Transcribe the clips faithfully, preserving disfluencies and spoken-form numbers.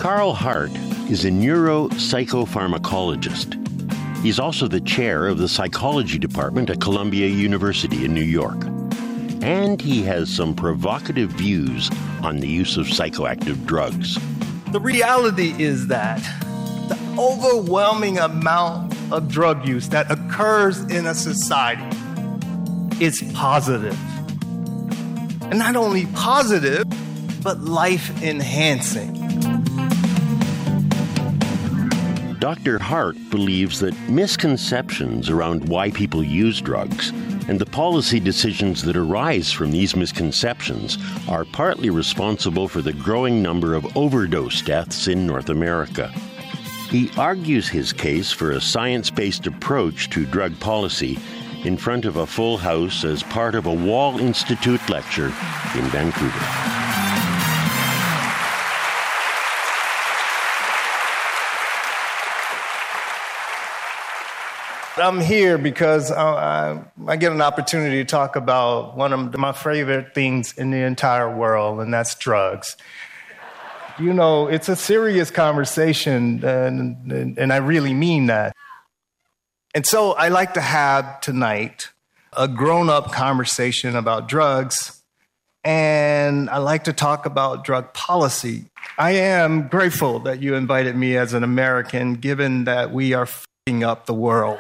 Carl Hart is a neuropsychopharmacologist. He's also the chair of the psychology department at Columbia University in New York. And he has some provocative views on the use of psychoactive drugs. The reality is that the overwhelming amount of drug use that occurs in a society is positive. And not only positive, but life-enhancing. Doctor Hart believes that misconceptions around why people use drugs and the policy decisions that arise from these misconceptions are partly responsible for the growing number of overdose deaths in North America. He argues his case for a science-based approach to drug policy in front of a full house as part of a Wall Institute lecture in Vancouver. I'm here because I, I get an opportunity to talk about one of my favorite things in the entire world, and that's drugs. You know, it's a serious conversation, and, and, and I really mean that. And so I like to have tonight a grown-up conversation about drugs, and I like to talk about drug policy. I am grateful that you invited me as an American, given that we are f***ing up the world.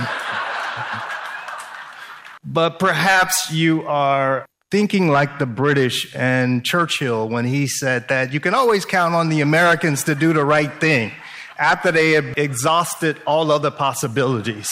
But perhaps you are thinking like the British and Churchill when he said that you can always count on the Americans to do the right thing after they have exhausted all other possibilities.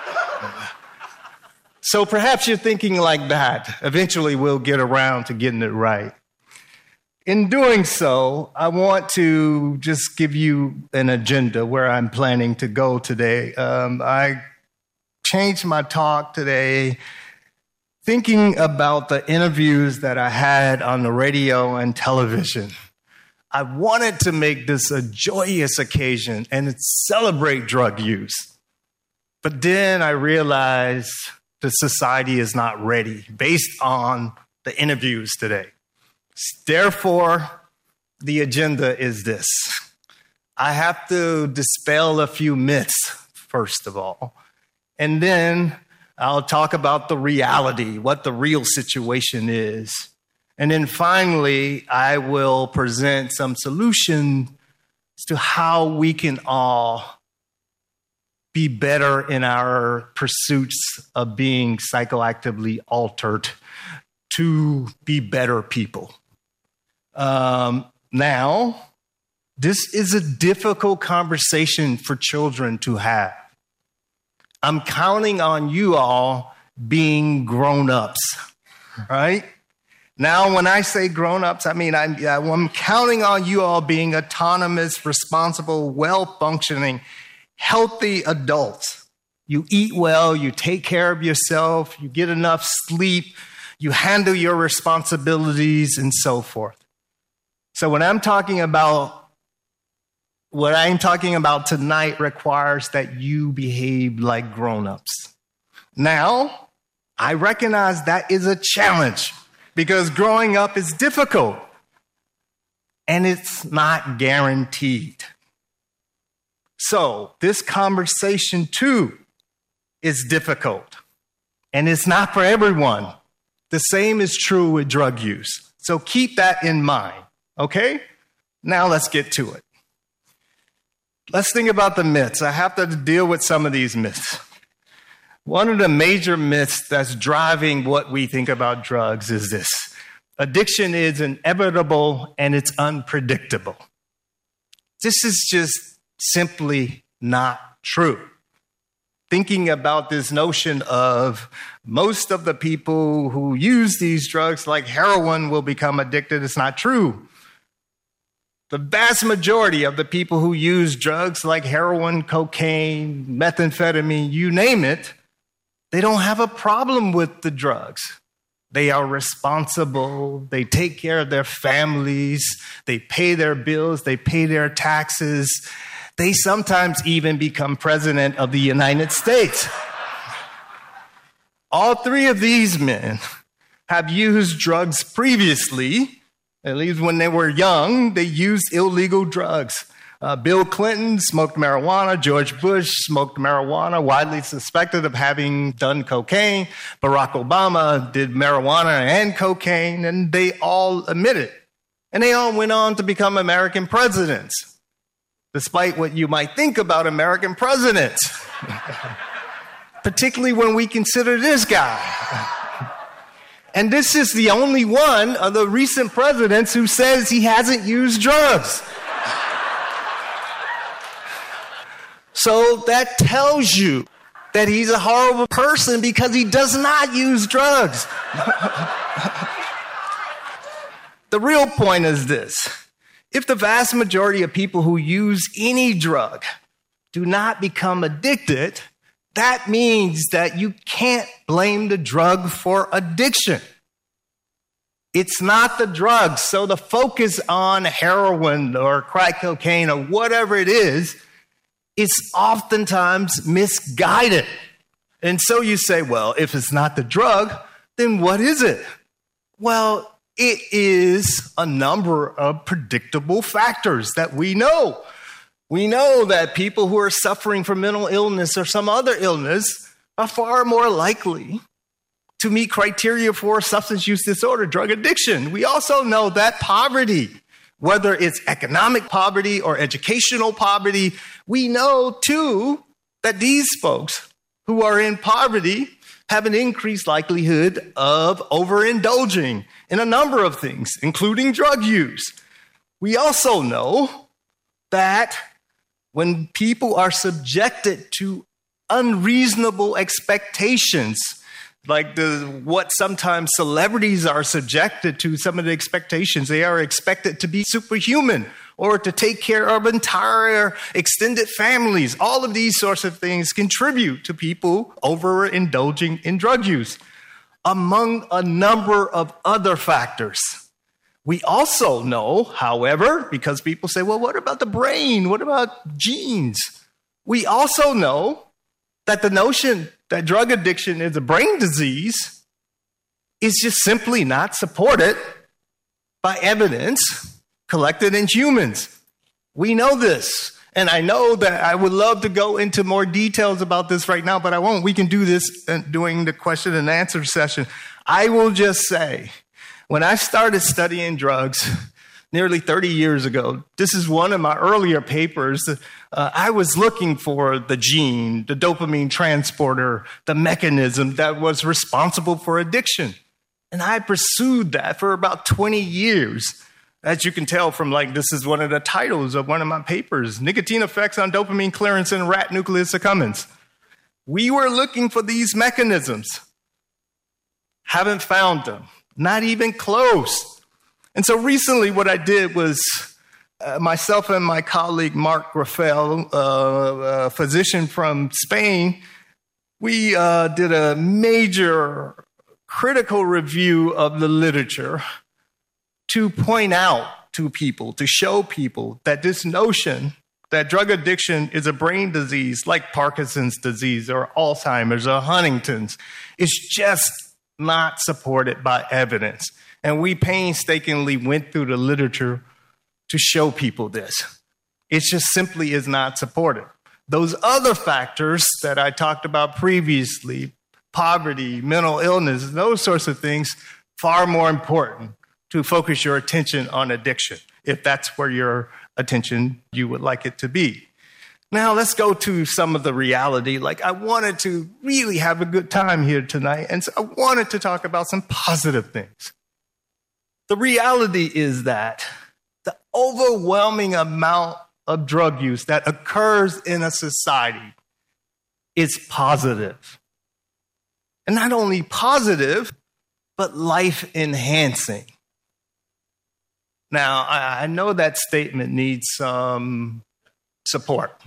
So perhaps you're thinking like that. Eventually we'll get around to getting it right. In doing so, I want to just give you an agenda where I'm planning to go today. Um, I changed my talk today thinking about the interviews that I had on the radio and television. I wanted to make this a joyous occasion and celebrate drug use. But then I realized the society is not ready based on the interviews today. Therefore, the agenda is this. I have to dispel a few myths, first of all. And then I'll talk about the reality, what the real situation is. And then finally, I will present some solutions to how we can all be better in our pursuits of being psychoactively altered to be better people. Um, now, this is a difficult conversation for children to have. I'm counting on you all being grown-ups, right? Now, when I say grown-ups, I mean I'm, I'm counting on you all being autonomous, responsible, well-functioning, healthy adults. You eat well, you take care of yourself, you get enough sleep, you handle your responsibilities, and so forth. So when I'm talking about What I'm talking about tonight requires that you behave like grown-ups. Now, I recognize that is a challenge because growing up is difficult and it's not guaranteed. So this conversation too is difficult and it's not for everyone. The same is true with drug use. So keep that in mind, okay? Now let's get to it. Let's think about the myths. I have to deal with some of these myths. One of the major myths that's driving what we think about drugs is this. Addiction is inevitable and it's unpredictable. This is just simply not true. Thinking about this notion of most of the people who use these drugs like heroin will become addicted is not true. The vast majority of the people who use drugs like heroin, cocaine, methamphetamine, you name it, they don't have a problem with the drugs. They are responsible. They take care of their families. They pay their bills. They pay their taxes. They sometimes even become president of the United States. All three of these men have used drugs previously At least when they were young, they used illegal drugs. Uh, Bill Clinton smoked marijuana. George Bush smoked marijuana, widely suspected of having done cocaine. Barack Obama did marijuana and cocaine, and they all admitted. And they all went on to become American presidents, despite what you might think about American presidents, particularly when we consider this guy. And this is the only one of the recent presidents who says he hasn't used drugs. So that tells you that he's a horrible person because he does not use drugs. The real point is this. If the vast majority of people who use any drug do not become addicted, that means that you can't blame the drug for addiction. It's not the drug. So the focus on heroin or crack cocaine or whatever it is, it's oftentimes misguided. And so you say, well, if it's not the drug, then what is it? Well, it is a number of predictable factors that we know. We know that people who are suffering from mental illness or some other illness are far more likely to meet criteria for substance use disorder, drug addiction. We also know that poverty, whether it's economic poverty or educational poverty, we know too that these folks who are in poverty have an increased likelihood of overindulging in a number of things, including drug use. We also know that when people are subjected to unreasonable expectations, like the what sometimes celebrities are subjected to, some of the expectations, they are expected to be superhuman or to take care of entire extended families. All of these sorts of things contribute to people overindulging in drug use, among a number of other factors. We also know, however, because people say, well, what about the brain? What about genes? We also know that the notion that drug addiction is a brain disease is just simply not supported by evidence collected in humans. We know this. And I know that I would love to go into more details about this right now, but I won't. We can do this during the question and answer session. I will just say, when I started studying drugs nearly thirty years ago, this is one of my earlier papers, uh, I was looking for the gene, the dopamine transporter, the mechanism that was responsible for addiction. And I pursued that for about twenty years. As you can tell from, like, this is one of the titles of one of my papers, Nicotine Effects on Dopamine Clearance in Rat Nucleus accumbens. We were looking for these mechanisms. Haven't found them. Not even close. And so recently what I did was uh, myself and my colleague Mark Grafel, uh, a physician from Spain, we uh, did a major critical review of the literature to point out to people, to show people that this notion that drug addiction is a brain disease like Parkinson's disease or Alzheimer's or Huntington's is just not supported by evidence. And we painstakingly went through the literature to show people this. It just simply is not supported. Those other factors that I talked about previously, poverty, mental illness, those sorts of things, far more important to focus your attention on addiction, if that's where your attention you would like it to be. Now, let's go to some of the reality. Like, I wanted to really have a good time here tonight, and so I wanted to talk about some positive things. The reality is that the overwhelming amount of drug use that occurs in a society is positive. And not only positive, but life-enhancing. Now, I know that statement needs some support.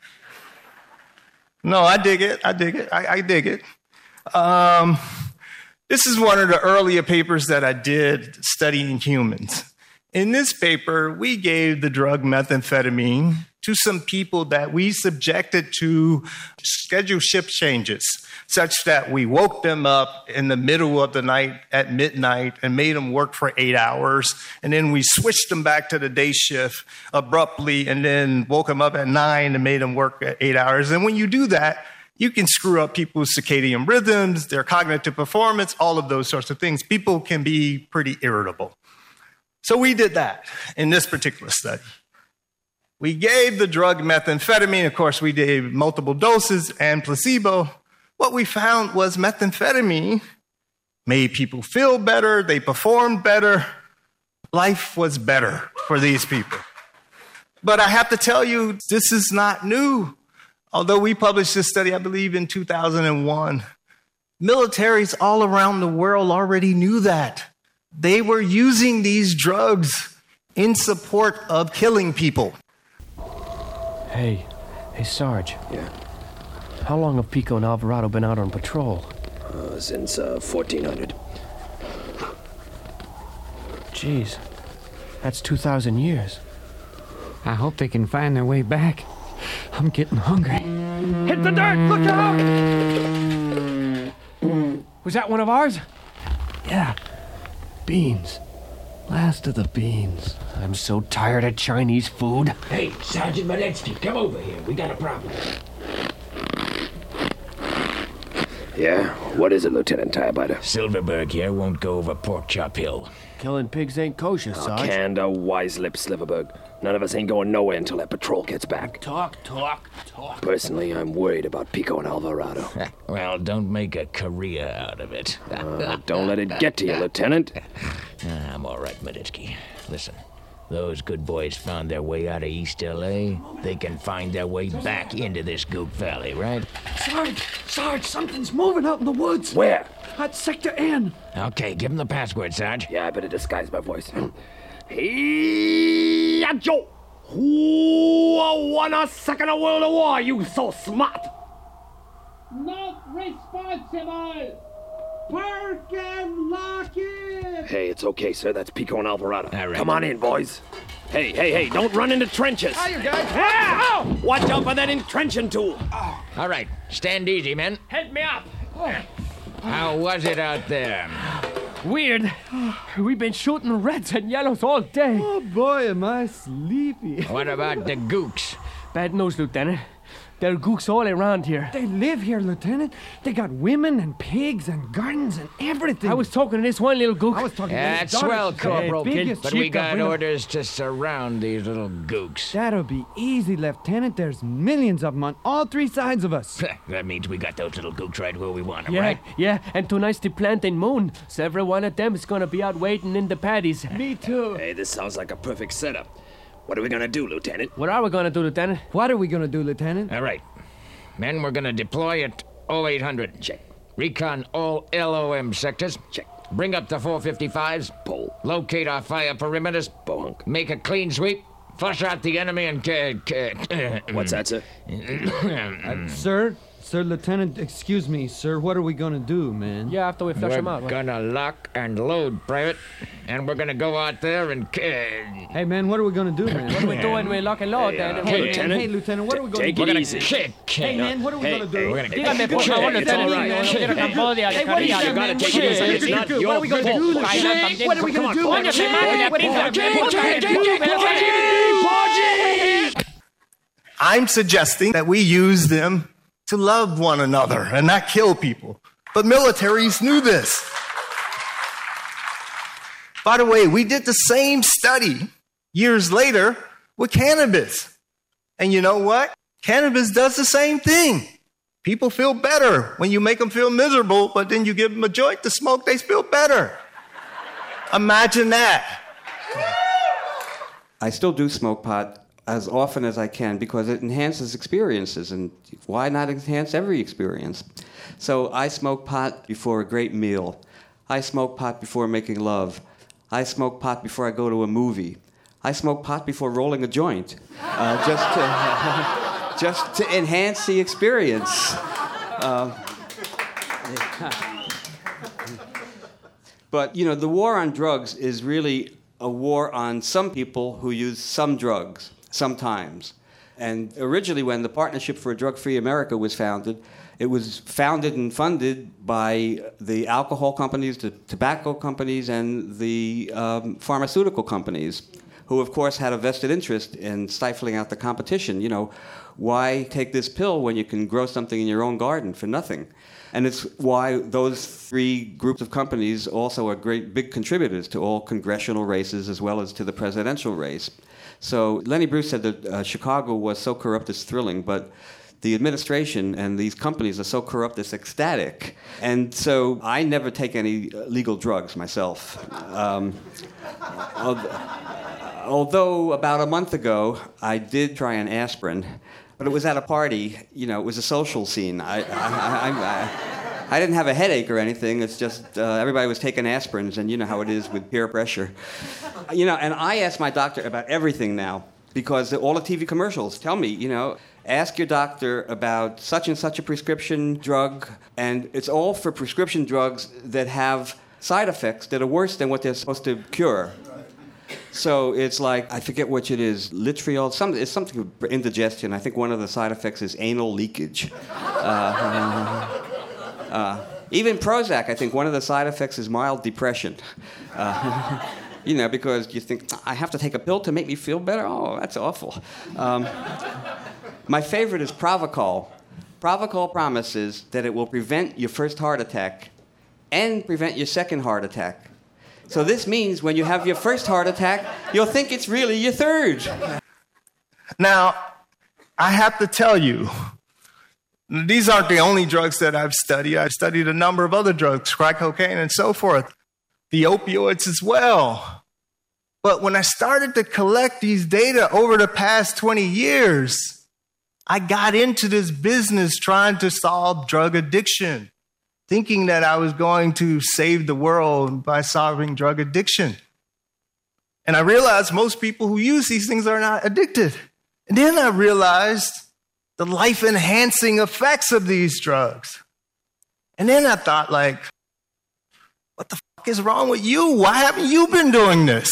No, I dig it. I dig it. I, I dig it. Um, this is one of the earlier papers that I did studying humans. In this paper, we gave the drug methamphetamine to some people that we subjected to schedule shift changes, such that we woke them up in the middle of the night at midnight and made them work for eight hours. And then we switched them back to the day shift abruptly and then woke them up at nine and made them work at eight hours. And when you do that, you can screw up people's circadian rhythms, their cognitive performance, all of those sorts of things. People can be pretty irritable. So we did that in this particular study. We gave the drug methamphetamine. Of course, we gave multiple doses and placebo. What we found was methamphetamine made people feel better. They performed better. Life was better for these people. But I have to tell you, this is not new. Although we published this study, I believe, in two thousand one, militaries all around the world already knew that. They were using these drugs in support of killing people. Hey, hey, Sarge. Yeah. How long have Pico and Alvarado been out on patrol? Uh, since uh, fourteen hundred. Jeez, that's two thousand years. I hope they can find their way back. I'm getting hungry. Hit the dirt! Look out! Was that one of ours? Yeah. Beans. Last of the beans. I'm so tired of Chinese food. Hey, Sergeant Maletsky, come over here. We got a problem. Yeah? What is it, Lieutenant Tirebiter? Silverberg here won't go over Pork Chop Hill. Killing pigs ain't kosher, Oh, Sarge. Canda, wise-lipped Silverberg. None of us ain't going nowhere until that patrol gets back. Talk, talk, talk. Personally, I'm worried about Pico and Alvarado. Well, don't make a career out of it. Uh, don't let it get to you, Lieutenant. I'm all right, Maletsky. Listen, those good boys found their way out of East L A. They can find their way back into this Goop Valley, right? Sarge! Sarge, something's moving out in the woods! Where? At Sector N. Okay, give them the password, Sarge. Yeah, I better disguise my voice. Hey, Joe! Who won a second World War? You so smart! Not responsible! Park and lock it! Hey, it's okay, sir. That's Pico and Alvarado. All right. Come on in, boys. Hey, hey, hey, don't run into trenches. Hiya, guys! Ah! Watch out for that entrenching tool. All right, stand easy, men. Help me up! How was it out there? Weird. We've been shooting reds and yellows all day. Oh boy, am I sleepy. What about the gooks? Bad news, Lieutenant. There are gooks all around here. They live here, Lieutenant. They got women and pigs and gardens and everything. I was talking to this one little gook. I was talking That's to his daughter. swell, She's got the Corporal. biggest But we chica got villa. orders to surround these little gooks. That'll be easy, Lieutenant. There's millions of them on all three sides of us. That means we got those little gooks right where we want them, Yeah, right? yeah, and tonight's the planting moon. So every one of them is gonna be out waiting in the paddies. Me too. Hey, this sounds like a perfect setup. What are we gonna do, Lieutenant? What are we gonna do, Lieutenant? What are we gonna do, Lieutenant? All right. Men, we're gonna deploy at oh eight hundred. Check. Recon all L O M sectors. Check. Bring up the four fifty-fives. Pull. Locate our fire perimeters. Bohunk. Make a clean sweep. Flush out the enemy and... Uh, uh, What's that, sir? Uh, sir? Sir, Lieutenant, excuse me, sir. What are we gonna do, man? Yeah, after we flush We're them out. right? gonna lock and load, Private. And we're gonna go out there and... Uh, Hey, man, what are we gonna do, man? What do we do when we lock and load? Hey, then? uh, What hey, do we- Lieutenant. Hey, Lieutenant, what are we gonna Take do? it we're gonna easy. kick. Hey, man, what are we Hey, gonna hey, do? we're gonna- Dígame, por Hey, favor, it's all Lieutenant. right. No quiero Hey, Cambodia, hey, de what are you Korea. doing, You gotta man? take What it are easy. you It's gonna not do? your What are we gonna fault. do, Hey, Lieutenant? What are we gonna do? Come on, man? come on. Hey, what are you gonna do? I'm suggesting that we use them to love one another and not kill people. But militaries knew this. By the way, we did the same study years later with cannabis. And you know what? Cannabis does the same thing. People feel better when you make them feel miserable, but then you give them a joint to smoke, they feel better. Imagine that. I still do smoke pot as often as I can because it enhances experiences, and why not enhance every experience? So I smoke pot before a great meal. I smoke pot before making love. I smoke pot before I go to a movie. I smoke pot before rolling a joint, uh, just to just to enhance the experience. Uh, But, you know, the war on drugs is really a war on some people who use some drugs, sometimes. And originally, when the Partnership for a Drug-Free America was founded, it was founded and funded by the alcohol companies, the tobacco companies, and the um, pharmaceutical companies, who, of course, had a vested interest in stifling out the competition. You know, why take this pill when you can grow something in your own garden for nothing? And it's why those three groups of companies also are great big contributors to all congressional races as well as to the presidential race. So Lenny Bruce said that uh, Chicago was so corrupt it's thrilling, but the administration and these companies are so corrupt it's ecstatic. And so I never take any legal drugs myself. Um, although about a month ago I did try an aspirin, but it was at a party. You know, it was a social scene. I, I, I, I, I didn't have a headache or anything. It's just uh, everybody was taking aspirins, and you know how it is with peer pressure. You know, and I ask my doctor about everything now because all the T V commercials tell me, you know, ask your doctor about such and such a prescription drug, and it's all for prescription drugs that have side effects that are worse than what they're supposed to cure. So it's like, I forget which it is, Litriol, some, it's something for indigestion. I think one of the side effects is anal leakage. Uh, uh, uh, even Prozac, I think one of the side effects is mild depression. Uh, you know, because you think, I have to take a pill to make me feel better? Oh, that's awful. Um, my favorite is Provocol. Provocol promises that it will prevent your first heart attack and prevent your second heart attack. So this means when you have your first heart attack, you'll think it's really your third. Now, I have to tell you, these aren't the only drugs that I've studied. I've studied a number of other drugs, crack cocaine and so forth, the opioids as well. But when I started to collect these data over the past twenty years, I got into this business trying to solve drug addiction, thinking that I was going to save the world by solving drug addiction. And I realized most people who use these things are not addicted. And then I realized the life-enhancing effects of these drugs. And then I thought, like, what the fuck is wrong with you? Why haven't you been doing this?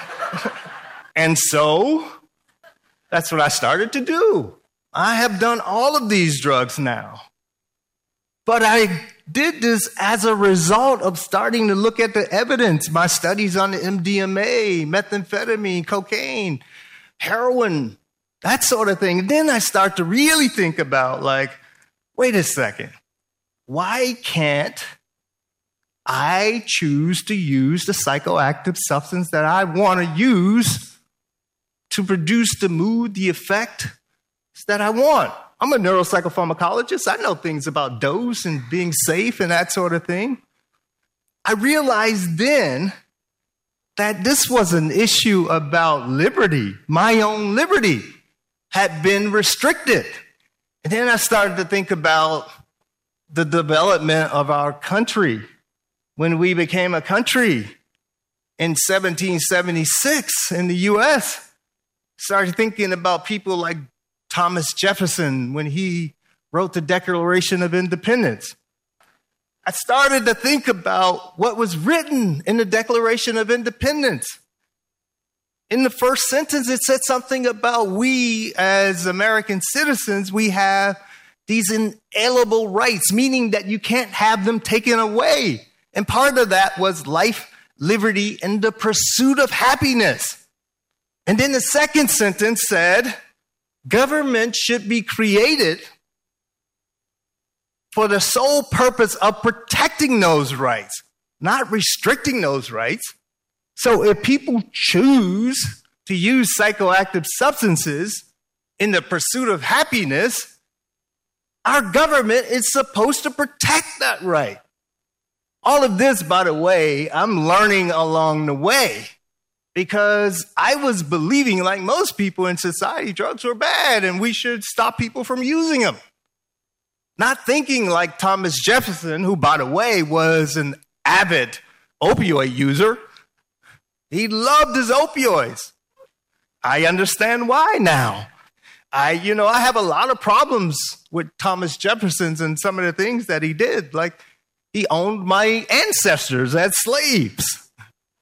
And so that's what I started to do. I have done all of these drugs now. But I did this as a result of starting to look at the evidence, my studies on the M D M A, methamphetamine, cocaine, heroin, that sort of thing. And then I start to really think about, like, wait a second, why can't I choose to use the psychoactive substance that I want to use to produce the mood, the effect that I want? I'm a neuropsychopharmacologist. I know things about dose and being safe and that sort of thing. I realized then that this was an issue about liberty. My own liberty had been restricted. And then I started to think about the development of our country. When we became a country in seventeen seventy-six in the U S, started thinking about people like Thomas Jefferson when he wrote the Declaration of Independence. I started to think about what was written in the Declaration of Independence. In the first sentence, it said something about we as American citizens, we have these inalienable rights, meaning that you can't have them taken away. And part of that was life, liberty, and the pursuit of happiness. And then the second sentence said, government should be created for the sole purpose of protecting those rights, not restricting those rights. So if people choose to use psychoactive substances in the pursuit of happiness, our government is supposed to protect that right. All of this, by the way, I'm learning along the way. Because I was believing, like most people in society, drugs were bad and we should stop people from using them. Not thinking like Thomas Jefferson, who, by the way, was an avid opioid user. He loved his opioids. I understand why now. I, you know, I have a lot of problems with Thomas Jefferson's and some of the things that he did. Like, he owned my ancestors as slaves.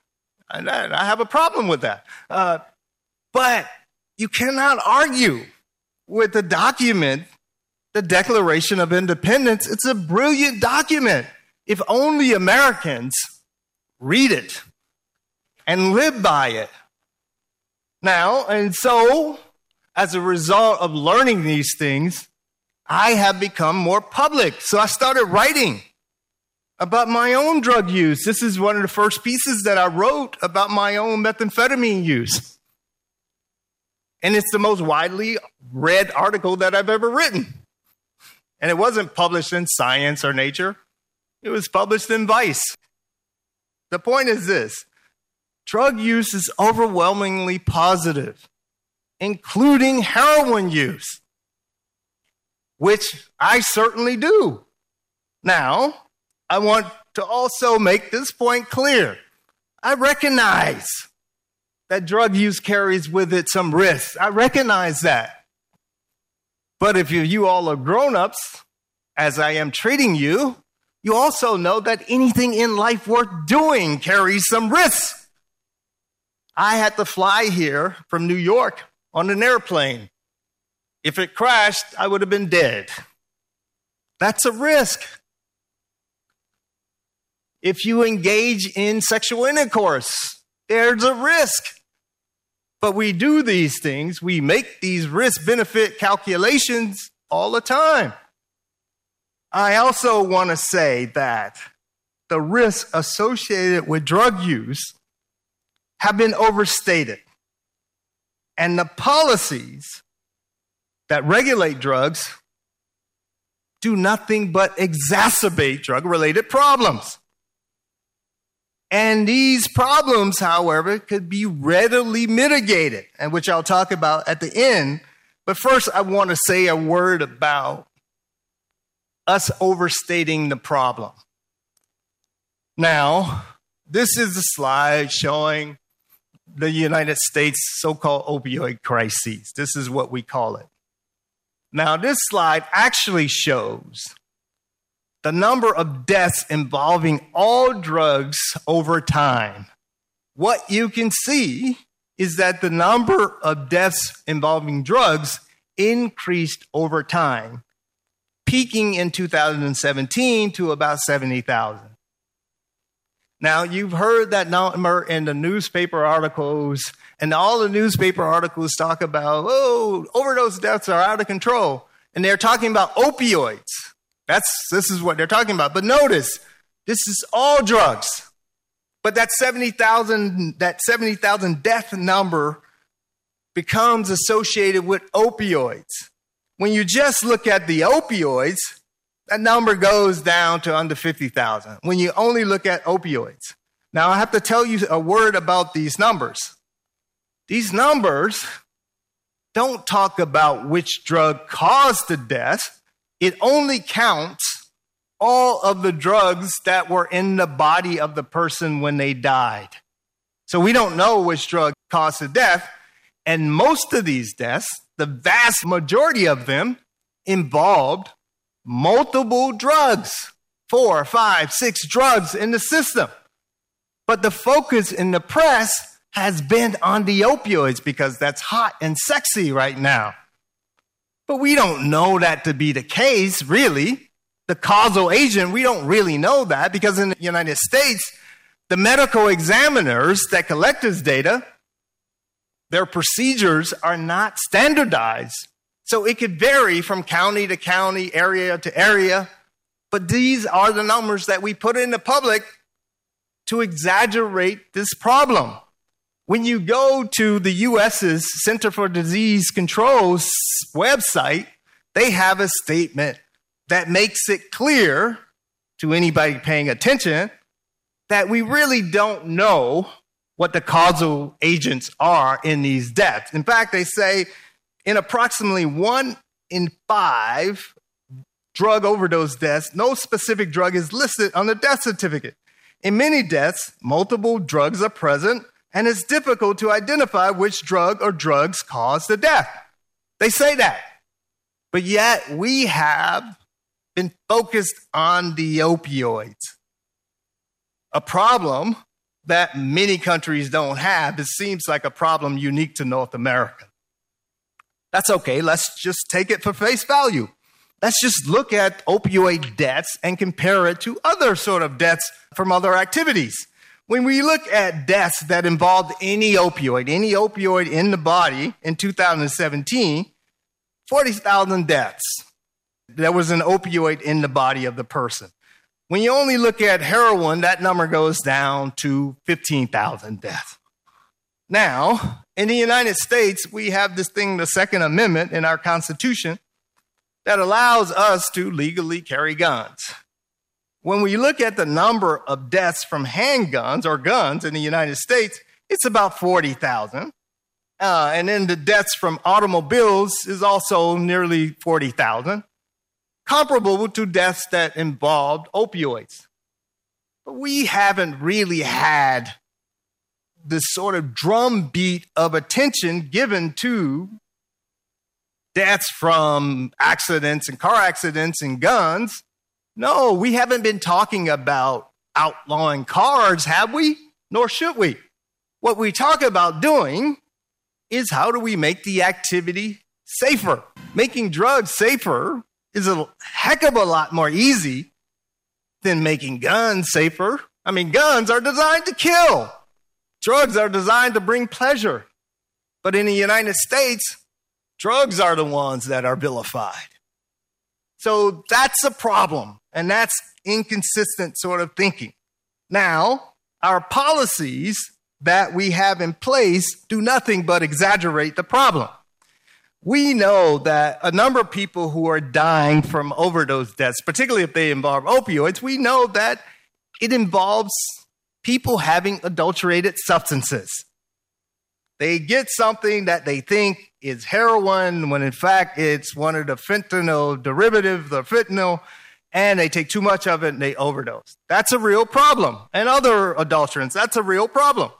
And I, I have a problem with that. Uh, but you cannot argue with the document, the Declaration of Independence. It's a brilliant document. If only Americans read it and live by it. Now, and so, as a result of learning these things, I have become more public. So I started writing about my own drug use. This is one of the first pieces that I wrote about my own methamphetamine use. And it's the most widely read article that I've ever written. And it wasn't published in Science or Nature. It was published in Vice. The point is this: drug use is overwhelmingly positive, including heroin use, which I certainly do. Now, I want to also make this point clear. I recognize that drug use carries with it some risks. I recognize that. But if you, you all are grown-ups, as I am treating you, you also know that anything in life worth doing carries some risks. I had to fly here from New York on an airplane. If it crashed, I would have been dead. That's a risk. If you engage in sexual intercourse, there's a risk. But we do these things, we make these risk-benefit calculations all the time. I also want to say that the risks associated with drug use have been overstated. And the policies that regulate drugs do nothing but exacerbate drug-related problems. And these problems, however, could be readily mitigated, and which I'll talk about at the end. But first, I want to say a word about us overstating the problem. Now, this is a slide showing the United States so-called opioid crises. This is what we call it. Now, this slide actually shows the number of deaths involving all drugs over time. What you can see is that the number of deaths involving drugs increased over time, peaking in two thousand seventeen to about seventy thousand. Now, you've heard that number in the newspaper articles, and all the newspaper articles talk about, oh, overdose deaths are out of control. And they're talking about opioids. That's, this is what they're talking about. But notice, this is all drugs. But that seventy thousand, that seventy thousand death number becomes associated with opioids. When you just look at the opioids, that number goes down to under fifty thousand. When you only look at opioids. Now, I have to tell you a word about these numbers. These numbers don't talk about which drug caused the death. It only counts all of the drugs that were in the body of the person when they died. So we don't know which drug caused the death. And most of these deaths, the vast majority of them, involved multiple drugs, four, five, six drugs in the system. But the focus in the press has been on the opioids because that's hot and sexy right now. But we don't know that to be the case, really. The causal agent, we don't really know that because in the United States, the medical examiners that collect this data, their procedures are not standardized. So it could vary from county to county, area to area. But these are the numbers that we put in the public to exaggerate this problem. When you go to the U S's Center for Disease Control's website, they have a statement that makes it clear to anybody paying attention that we really don't know what the causal agents are in these deaths. In fact, they say in approximately one in five drug overdose deaths, no specific drug is listed on the death certificate. In many deaths, multiple drugs are present, and it's difficult to identify which drug or drugs caused the death. They say that. But yet we have been focused on the opioids, a problem that many countries don't have. It seems like a problem unique to North America. That's okay. Let's just take it for face value. Let's just look at opioid deaths and compare it to other sort of deaths from other activities. When we look at deaths that involved any opioid, any opioid in the body in two thousand seventeen, forty thousand deaths. There was an opioid in the body of the person. When you only look at heroin, that number goes down to fifteen thousand deaths. Now, in the United States, we have this thing, the Second Amendment in our Constitution, that allows us to legally carry guns. When we look at the number of deaths from handguns or guns in the United States, it's about forty thousand. Uh, and then the deaths from automobiles is also nearly forty thousand, comparable to deaths that involved opioids. But we haven't really had this sort of drumbeat of attention given to deaths from accidents and car accidents and guns. No, we haven't been talking about outlawing cars, have we? Nor should we. What we talk about doing is how do we make the activity safer? Making drugs safer is a heck of a lot more easy than making guns safer. I mean, guns are designed to kill. Drugs are designed to bring pleasure. But in the United States, drugs are the ones that are vilified. So that's a problem, and that's inconsistent sort of thinking. Now, our policies that we have in place do nothing but exaggerate the problem. We know that a number of people who are dying from overdose deaths, particularly if they involve opioids, we know that it involves people having adulterated substances. They get something that they think is heroin when in fact it's one of the fentanyl derivatives, the fentanyl, and they take too much of it and they overdose. That's a real problem. And other adulterants, that's a real problem.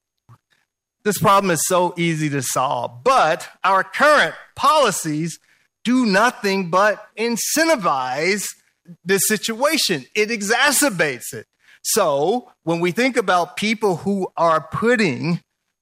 This problem is so easy to solve, but our current policies do nothing but incentivize this situation. It exacerbates it. So when we think about people who are putting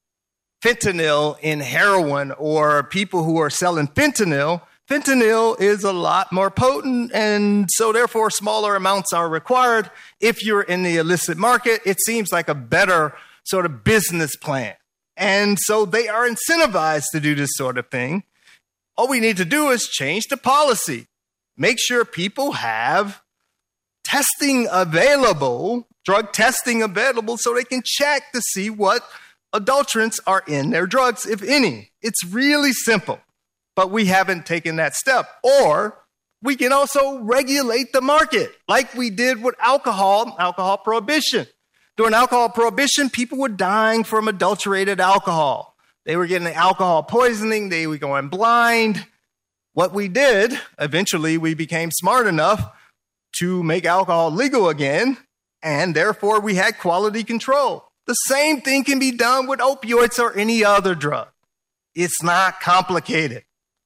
fentanyl in heroin or people who are selling fentanyl, fentanyl is a lot more potent, and so therefore smaller amounts are required. If you're in the illicit market, it seems like a better sort of business plan. And so they are incentivized to do this sort of thing. All we need to do is change the policy. Make sure people have testing available, drug testing available, so they can check to see what adulterants are in their drugs, if any. It's really simple, but we haven't taken that step. Or we can also regulate the market like we did with alcohol, alcohol prohibition. During alcohol prohibition, people were dying from adulterated alcohol. They were getting alcohol poisoning. They were going blind. What we did, eventually we became smart enough to make alcohol legal again, and therefore we had quality control. The same thing can be done with opioids or any other drug. It's not complicated.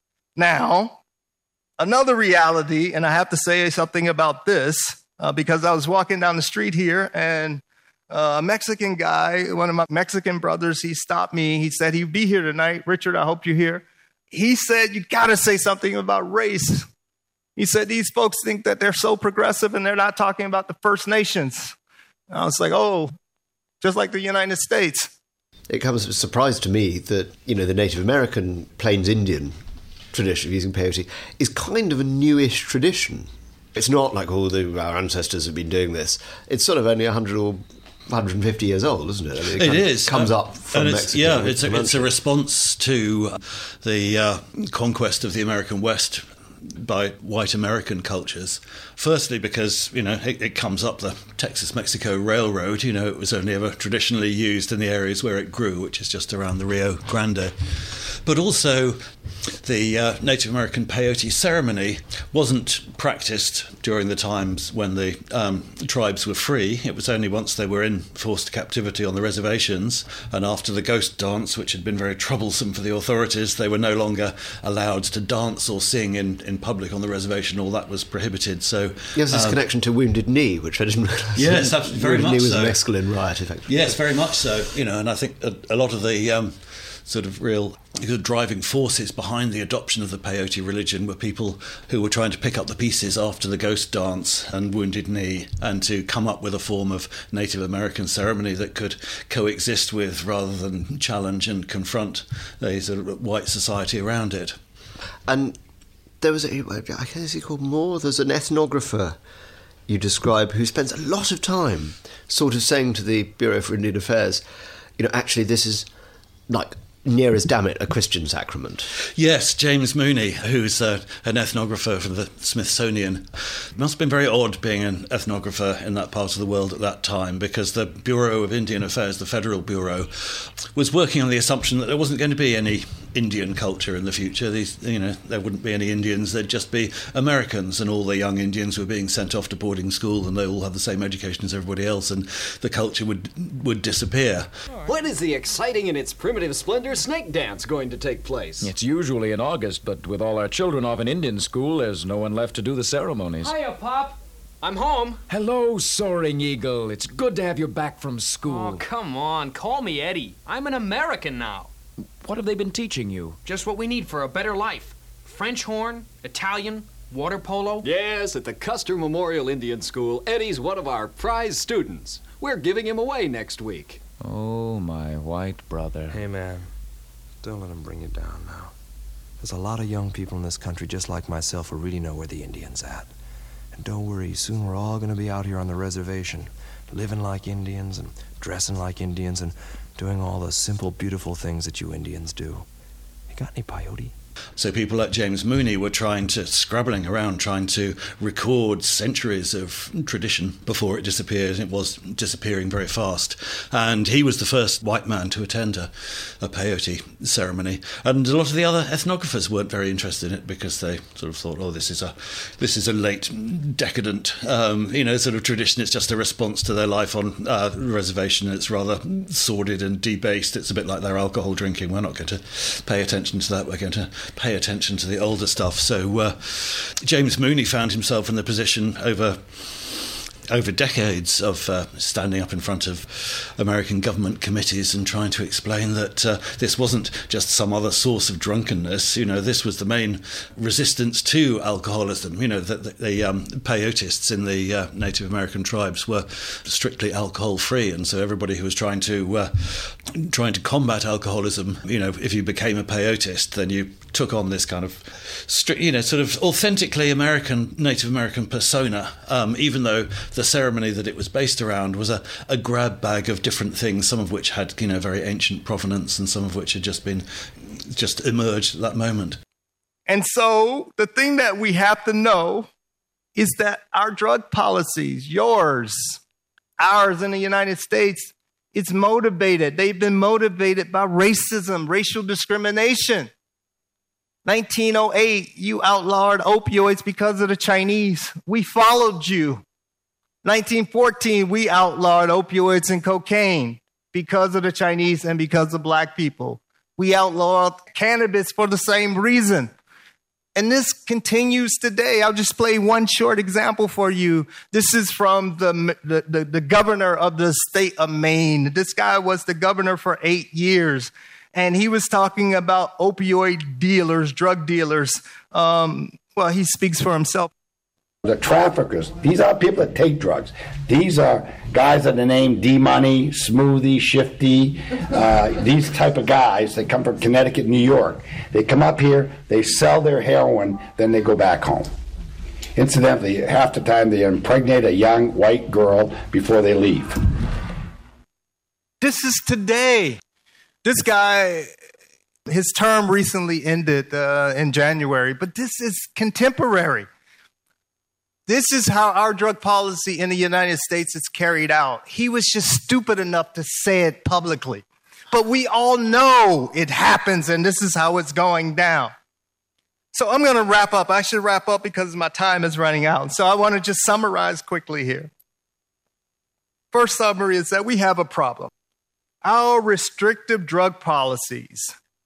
Now, another reality, and I have to say something about this, uh, because I was walking down the street here, and uh, a Mexican guy, one of my Mexican brothers, he stopped me. He said he'd be here tonight. Richard, I hope you're here. He said, you got to say something about race. He said, these folks think that they're so progressive and they're not talking about the First Nations. And I was like, oh, just like the United States. It comes as a surprise to me that, you know, the Native American Plains Indian tradition of using peyote is kind of a newish tradition. It's not like all the, our ancestors have been doing this. It's sort of only one hundred or one hundred fifty years old, isn't it? I mean, it, it kind is. Of comes um, up from and it's, Mexico. Yeah, it's a, it's a response to uh, the uh, conquest of the American West by white American cultures. Firstly, because, you know, it, it comes up the Texas-Mexico Railroad. You know, it was only ever traditionally used in the areas where it grew, which is just around the Rio Grande. But also, the uh, Native American peyote ceremony wasn't practiced during the times when the um, tribes were free. It was only once they were in forced captivity on the reservations, and after the ghost dance, which had been very troublesome for the authorities, they were no longer allowed to dance or sing in, in public on the reservation. All that was prohibited. So there's this um, connection to Wounded Knee, which I didn't realise. Yes, absolutely, very Wounded much Knee was so. a Mescaline riot, effectively. Yes, very much so. You know, and I think a, a lot of the um, sort of real driving forces behind the adoption of the peyote religion were people who were trying to pick up the pieces after the ghost dance and Wounded Knee, and to come up with a form of Native American ceremony that could coexist with, rather than challenge and confront, the sort of white society around it. And there was a, I guess he called Moore, there's an ethnographer you describe who spends a lot of time sort of saying to the Bureau for Indian Affairs, you know, actually this is like near as damn it a Christian sacrament. Yes, James Mooney, who's uh, an ethnographer for the Smithsonian. It must have been very odd being an ethnographer in that part of the world at that time, because the Bureau of Indian Affairs, the Federal Bureau, was working on the assumption that there wasn't going to be any Indian culture in the future. These, you know, there wouldn't be any Indians, there'd just be Americans, and all the young Indians were being sent off to boarding school, and they all had the same education as everybody else, and the culture would would disappear. When is the exciting and its primitive splendor snake dance going to take place? It's usually in August, but with all our children off in Indian school, there's no one left to do the ceremonies. Hiya, Pop. I'm home. Hello, Soaring Eagle. It's good to have you back from school. Oh, come on. Call me Eddie. I'm an American now. What have they been teaching you? Just what we need for a better life. French horn, Italian, water polo. Yes, at the Custer Memorial Indian School, Eddie's one of our prize students. We're giving him away next week. Oh, my white brother. Hey, man. Don't let him bring you down now. There's a lot of young people in this country just like myself who really know where the Indians at. And don't worry, soon we're all going to be out here on the reservation, living like Indians and dressing like Indians and doing all the simple, beautiful things that you Indians do. You got any peyote? So people like James Mooney were trying to, scrabbling around, trying to record centuries of tradition before it disappeared. It was disappearing very fast. And he was the first white man to attend a, a peyote ceremony. And a lot of the other ethnographers weren't very interested in it, because they sort of thought, oh, this is a this is a late, decadent, um, you know, sort of tradition. It's just a response to their life on uh, reservation. It's rather sordid and debased. It's a bit like their alcohol drinking. We're not going to pay attention to that. We're going to pay attention to the older stuff. So uh, James Mooney found himself in the position over over decades of uh, standing up in front of American government committees and trying to explain that uh, this wasn't just some other source of drunkenness. You know, this was the main resistance to alcoholism. You know, that the, the um, peyotists in the uh, Native American tribes were strictly alcohol-free, and so everybody who was trying to uh, trying to combat alcoholism, you know, if you became a peyotist, then you took on this kind of strict, you know, sort of authentically American, Native American persona, um, even though the ceremony that it was based around was a, a grab bag of different things, some of which had, you know, very ancient provenance and some of which had just been, just emerged at that moment. And so the thing that we have to know is that our drug policies, yours, ours in the United States, it's motivated. They've been motivated by racism, racial discrimination. nineteen oh eight, you outlawed opioids because of the Chinese. We followed you. nineteen fourteen, we outlawed opioids and cocaine because of the Chinese and because of black people. We outlawed cannabis for the same reason. And this continues today. I'll just play one short example for you. This is from the, the, the, the governor of the state of Maine. This guy was the governor for eight years. And he was talking about opioid dealers, drug dealers. Um, well, he speaks for himself. The traffickers, these are people that take drugs. These are guys that are named D-Money, Smoothie, Shifty, uh, these type of guys. They come from Connecticut, New York. They come up here, they sell their heroin, then they go back home. Incidentally, half the time they impregnate a young white girl before they leave. This is today. This guy, his term recently ended uh, in January, but this is contemporary. This is how our drug policy in the United States is carried out. He was just stupid enough to say it publicly. But we all know it happens, and this is how it's going down. So I'm going to wrap up. I should wrap up because my time is running out. So I want to just summarize quickly here. First summary is that we have a problem. Our restrictive drug policies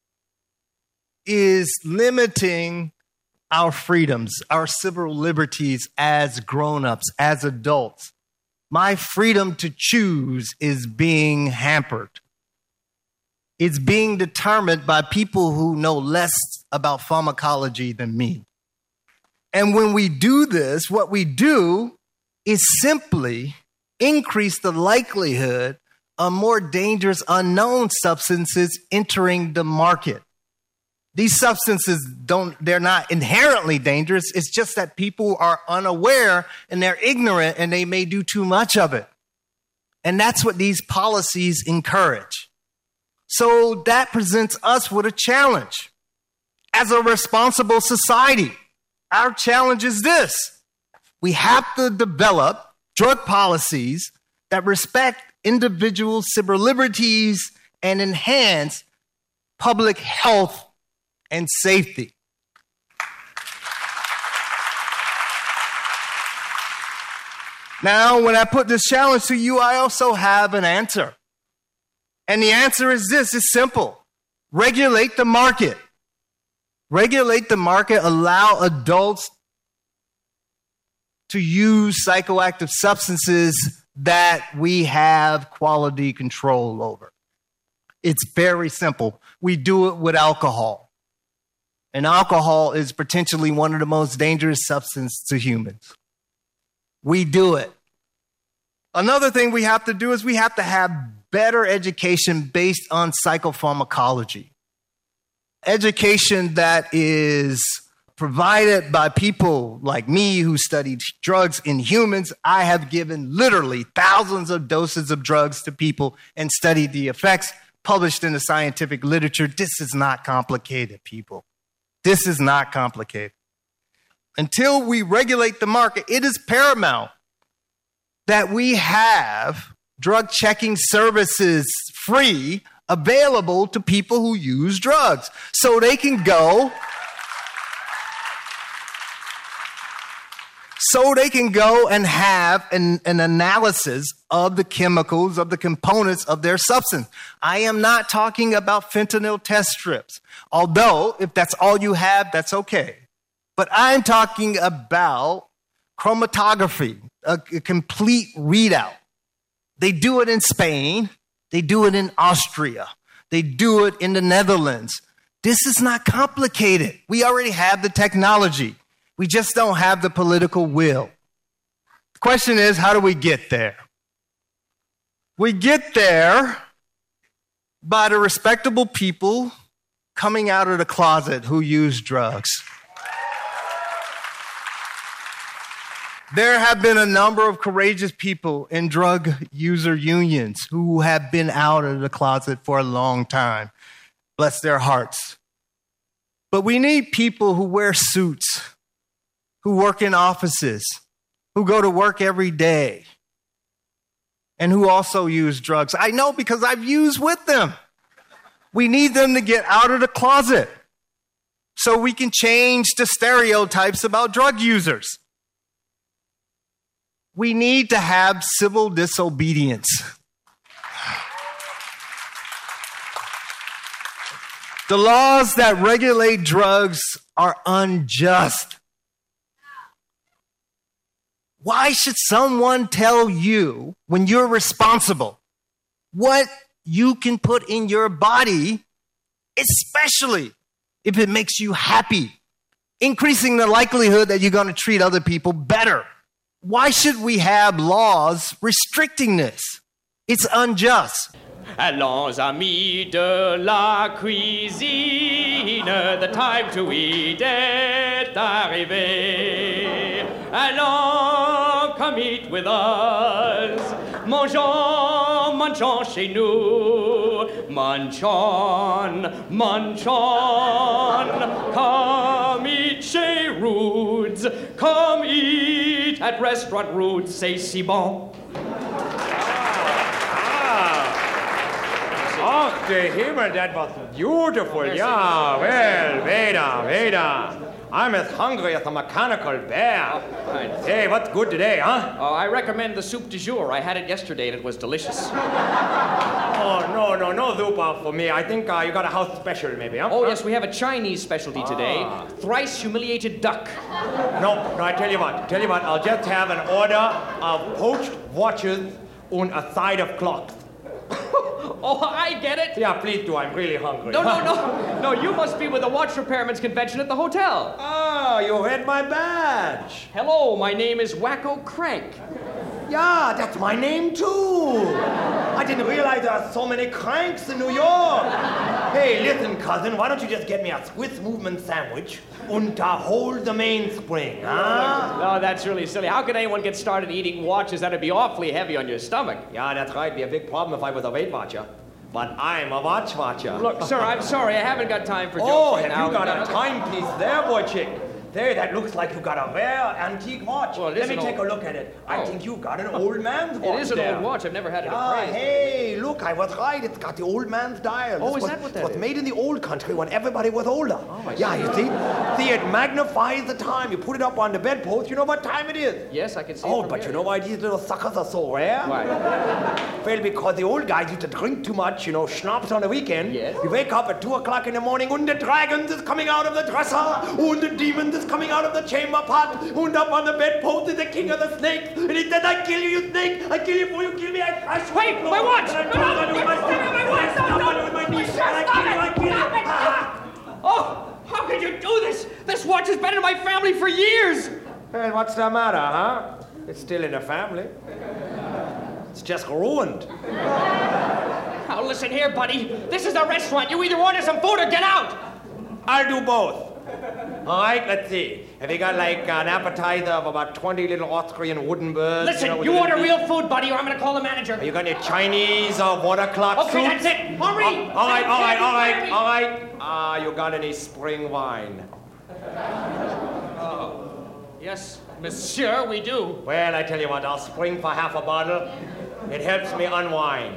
is limiting our freedoms, our civil liberties as grown-ups, as adults. My freedom to choose is being hampered. It's being determined by people who know less about pharmacology than me. And when we do this, what we do is simply increase the likelihood of more dangerous unknown substances entering the market. These substances don't, they're not inherently dangerous. It's just that people are unaware and they're ignorant and they may do too much of it. And that's what these policies encourage. So that presents us with a challenge. As a responsible society, our challenge is this. We have to develop drug policies that respect individual civil liberties and enhance public health and safety. Now, when I put this challenge to you, I also have an answer. And the answer is this, it's simple. Regulate the market. Regulate the market, allow adults to use psychoactive substances that we have quality control over. It's very simple. We do it with alcohol. And alcohol is potentially one of the most dangerous substances to humans. We do it. Another thing we have to do is we have to have better education based on psychopharmacology. Education that is provided by people like me who studied drugs in humans. I have given literally thousands of doses of drugs to people and studied the effects published in the scientific literature. This is not complicated, people. This is not complicated. Until we regulate the market, it is paramount that we have drug checking services free, available to people who use drugs. So they can go, so they can go and have an, an analysis of the chemicals, of the components of their substance. I am not talking about fentanyl test strips. Although, if that's all you have, that's okay. But I'm talking about chromatography, a, a complete readout. They do it in Spain. They do it in Austria. They do it in the Netherlands. This is not complicated. We already have the technology. We just don't have the political will. The question is, how do we get there? We get there by the respectable people coming out of the closet who use drugs. There have been a number of courageous people in drug user unions who have been out of the closet for a long time. Bless their hearts. But we need people who wear suits, who work in offices, who go to work every day, and who also use drugs. I know because I've used with them. We need them to get out of the closet so we can change the stereotypes about drug users. We need to have civil disobedience. The laws that regulate drugs are unjust. Why should someone tell you, when you're responsible, what you can put in your body, especially if it makes you happy, increasing the likelihood that you're going to treat other people better? Why should we have laws restricting this? It's unjust. Allons, amis de la cuisine, the time to eat est arrivé. Allons, come eat with us. Mangeons, mangeons chez nous. Manchon, manchon. Come eat chez Roods. Come eat at Restaurant Roods. C'est si bon. Ah, Ach, der Himmel, that was beautiful. Yeah, well, Veda, Veda. I'm as hungry as a mechanical bear. Right. Hey, what's good today, huh? Oh, I recommend the soup du jour. I had it yesterday and it was delicious. Oh, no, no, no zupa for me. I think uh, you got a house special, maybe, huh? Oh, yes, we have a Chinese specialty today. Ah. Thrice humiliated duck. No, no, I tell you what, tell you what, I'll just have an order of poached watches and a side of clocks. Oh, I get it. Yeah, please do. I'm really hungry. No, no, no. No, you must be with the watch repairman's convention at the hotel. Ah, you had my badge. Hello, my name is Wacko Crank. Yeah, that's my name too. I didn't realize there are so many cranks in New York. Hey, listen, cousin, why don't you just get me a Swiss movement sandwich and uh, hold the mainspring, huh? No, that's really silly. How can anyone get started eating watches? That'd be awfully heavy on your stomach. Yeah, that's right. It'd be a big problem if I was a Weight Watcher. But I'm a watch watcher. Look, sir, I'm sorry. I haven't got time for jokes Oh, right have now. you got a timepiece there, boy chick? There, that looks like you got a rare antique watch. Well, it Let is me an take old- a look at it. I Oh. think you got an old man's watch. It is an there. old watch. I've never had it Ah, appraised. hey, look, I was right. It's got the old man's dial. Oh, This is was, that what that it was is? made in the old country when everybody was older. Oh, I yeah, see. you see? See, it magnifies the time. You put it up on the bedpost, you know what time it is. Yes, I can see it Oh, from but here. you know why these little suckers are so rare? Why? Well, because the old guys used to drink too much, you know, schnapps on the weekend. Yes. You wake up at two o'clock in the morning, and the dragon is coming out of the dresser, and the demon is coming out of the chamber pot, and up on the bedpost is the king of the snakes, and he said, I kill you, you snake! I kill you before you kill me! I crush you! Wait, my watch! And I No, drop no, on you with no, my no, stick, no, my and watch! I stomp No, on no, you with my no, knees, stop and I it! kill you, I kill you! Stop it! Ah. Oh, how could you do this? This watch has been in my family for years. Well, what's the matter, huh? It's still in the family. It's just ruined. Now listen here, buddy. This is a restaurant. You either order some food or get out. I'll do both. All right, let's see. Have you got like an appetizer of about twenty little Austrian wooden birds? Listen, know, with you a little order beef? real food, buddy, or I'm gonna call the manager. Have you got any Chinese or water clock Okay, soup? that's it. Hurry. Oh, all right, all right, all right, Hurry. all right. Ah, you got any spring wine? Yes, monsieur, we do. Well, I tell you what, I'll spring for half a bottle. It helps me unwind.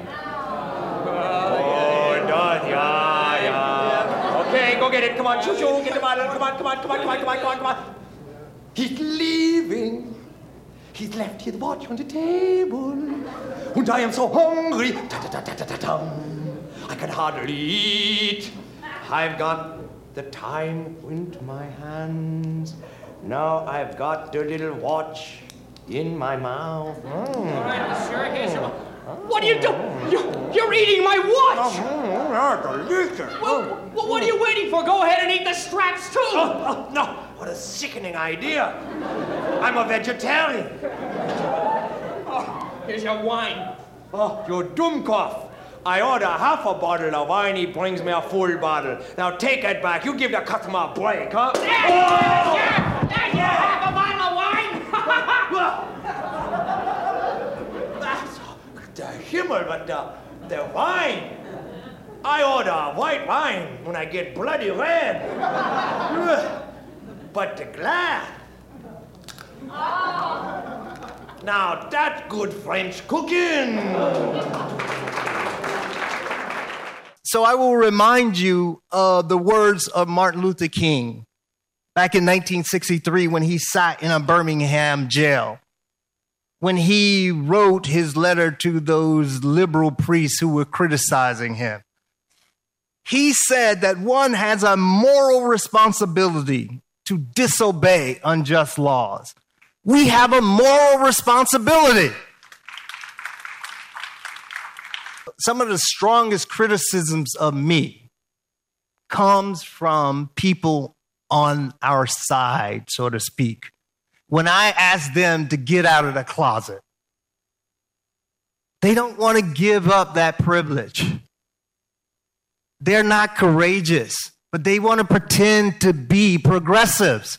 Oh, it does, yeah, yeah. Okay, go get it. Come on, shoo, shoo, get the bottle. Come on, come on, come on, come on, come on, come on, come on. He's leaving. He's left his watch on the table. And I am so hungry. Ta-ta-ta-ta-ta-tum. I can hardly eat. I've got the time into my hands. Now I've got the little watch in my mouth. Mm. All right, monsieur, here's your... What are you doing? You're, you're eating my watch! Oh, delicious. Well, well, what are you waiting for? Go ahead and eat the straps, too! Oh, oh, no, what a sickening idea. I'm a vegetarian. Oh, here's your wine. Oh, you Dummkopf. I order half a bottle of wine, he brings me a full bottle. Now take it back. You give the customer a break, huh? There, oh! there, there you have a bottle of wine! That's the Himmel, but the, the wine. I order white wine when I get bloody red. But the glass. Now that's good French cooking. So I will remind you of the words of Martin Luther King back in nineteen sixty-three when he sat in a Birmingham jail, when he wrote his letter to those liberal priests who were criticizing him. He said that one has a moral responsibility to disobey unjust laws. We have a moral responsibility. Some of the strongest criticisms of me comes from people on our side, so to speak, when I ask them to get out of the closet. They don't want to give up that privilege. They're not courageous, but they want to pretend to be progressives.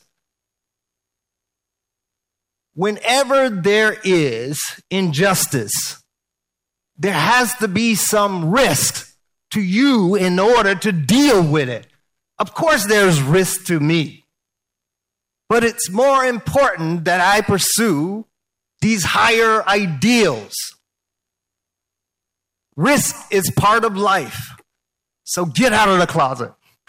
Whenever there is injustice, there has to be some risk to you in order to deal with it. Of course, there's risk to me. But it's more important that I pursue these higher ideals. Risk is part of life. So get out of the closet.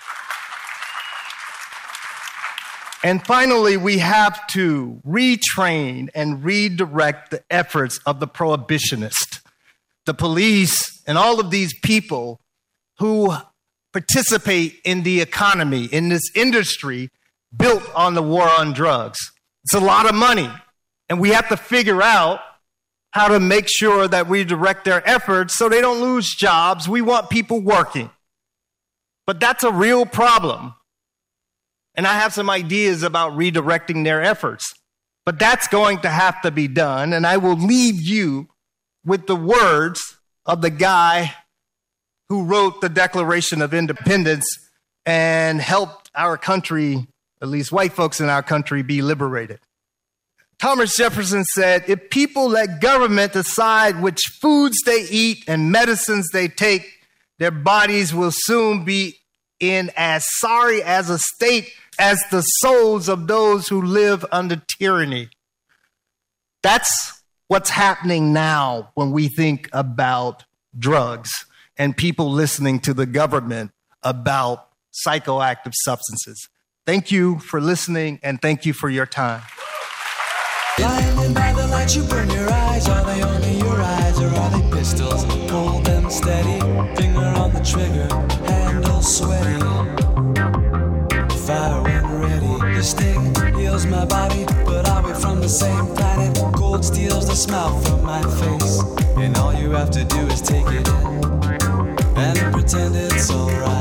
And finally, we have to retrain and redirect the efforts of the prohibitionists, the police, and all of these people who participate in the economy, in this industry built on the war on drugs. It's a lot of money, and we have to figure out how to make sure that we direct their efforts so they don't lose jobs. We want people working. But that's a real problem. And I have some ideas about redirecting their efforts. But that's going to have to be done, and I will leave you with the words of the guy who wrote the Declaration of Independence and helped our country, at least white folks in our country, be liberated. Thomas Jefferson said, if people let government decide which foods they eat and medicines they take, their bodies will soon be in as sorry as a state as the souls of those who live under tyranny. That's what's happening now when we think about drugs and people listening to the government about psychoactive substances. Thank you for listening, and thank you for your time. Blinded by the light, you burn your eyes. Are they only your eyes, or are they pistols? Hold them steady, finger on the trigger, handle sweaty. Fire when ready, the sting heals my body, but are we from the same planet? Cold steals the smile from my face, and all you have to do is take it in and pretend it's alright.